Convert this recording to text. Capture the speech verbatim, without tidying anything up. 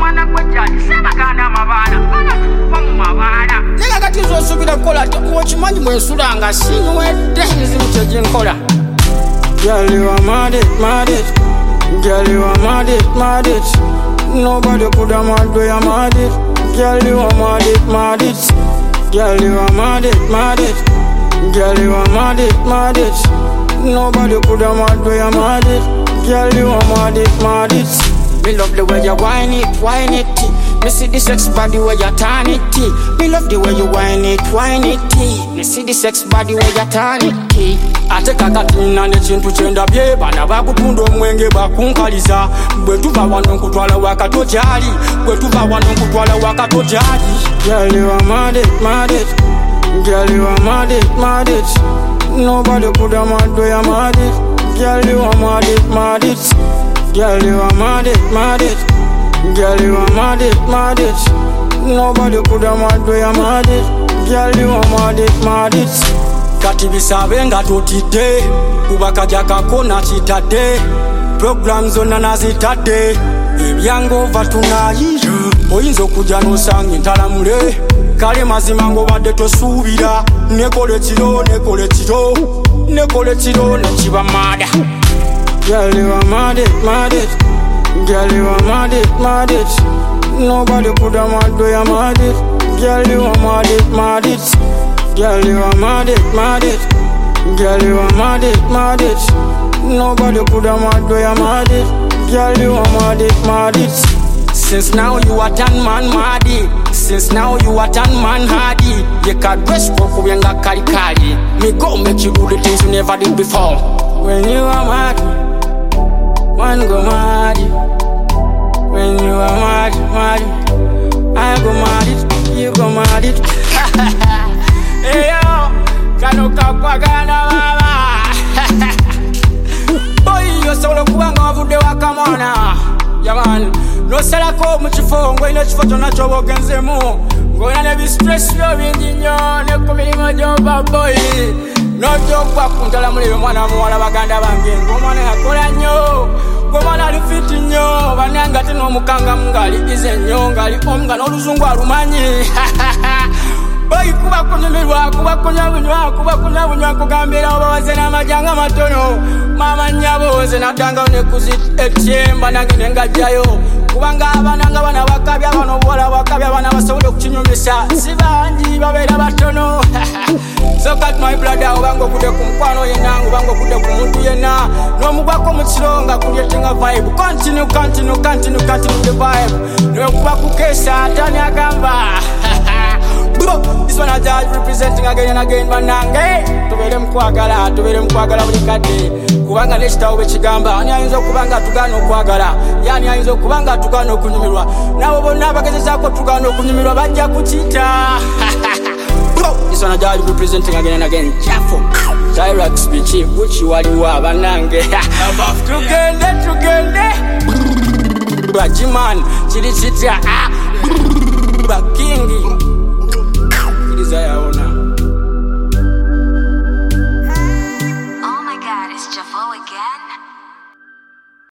mwana gwejjali sebaganda amabala bana kuva mu mabala naye kati zosuubira kukola okimanyi bwensulanga sinwedde emizimu tegyenkola. Girl, you are mad it, mad it. Girl, you are mad it, mad it. Nobody could have mad where you mad it. Girl, you are mad it, mad it. Girl, you are mad it, mad it. Girl, you are mad it, mad it. Nobody could have mad where you mad it. Girl, you are mad it, mad it. Me love the way you whine it, whine it. Me see the sex body where you turn it. Me love the way you whine it, whine it. Me see the sex body where you turn it. Ate kakatina ne chintu chenda bye bana bakutunda omwenge bakunkaliza bwe tuva wano nkutwala wakato jali bwe tuva wano nkutwala wakato jali. Girl, you are mad it, mad it. Girl, you are mad it, mad it. Nobody could have mad where you mad it. Girl, you are mad it, mad it. Girl, you are mad it, mad it. Girl, you are mad it, mad it. Nobody could have mad where you mad it. Girl, you are mad it, mad it. Kati bisabe nga tutidde kubakaja kakona kitadde program zonna nazitadde ebyangova tunayiyo oyinza okujja n'osanga entalamule kale mazima ng'obadde tosuubira nekole kiro nekole kiro nekole kiro nekiba maada. Girl, you are mad it, mad it. Girl, you are mad it, mad it. Nobody could have mad where you mad it. Girl, you are mad it, mad it. Girl, you are mad it, mad it. Girl, you are mad it, mad it. Nobody could have mad where you mad it. Girl, you are mad it, mad it. Since now you are done man maddy. Since now you are done man hardy. You can dress for kuyenga kali kali. Me go make you do the things you never did before. When you are mad, one go mad. When you are mad, mad, I go mad it, you go mad it. Hey yo, kano kakwagana baba. Boy, yo solo kubanga wavude wakamona. Yaman, no salako mu kifo ngo ino kifo kyonna kyobogenzemu. Ngoyina ne bi stress byo bingi nnyo ne ku mirimu gy'oba boy. N'ogyogwa ku ntalamuliro mwana muwala baganda bange ng'omwana yakola nnyo. Ng'omwana ali fit nnyo bannange ate n'omukanga ngali ize nnyo ngali omuga n'oluzungu alumanyi. Boy kuba kunyumirwa kuba kunyabunywa kuba kunyabunywa kugambira obawaze n'amajanga matono mama nyaboze naddanga ne kuzit etyemba nange nengajjayo kubanga abananga bana bakabya bano bola bakabya bana basobola okukinyumisa sibangi babeera batono. So cut my brother obango kude ku nkwano yenna obango kude ku muntu yenna n'omugwako mu kironga kulyetinga vibe. Continue continue continue continue the vibe niwe kuba kukesa atani agamba. This one I judge representing again and again banange tubere mkwagala tubere mkwagala buli kadde kubanga nekitawo bekigamba ani ayinza okubanga tugana okwagala yani ayinza okubanga tugana okunyumirwa nabo bonna abagezezaako tugana okunyumirwa bajja kukita. This one I judge representing again and again Jafo Direct speech which waliwa banange tugende tugende bajiman chiri chitya bakingi desire.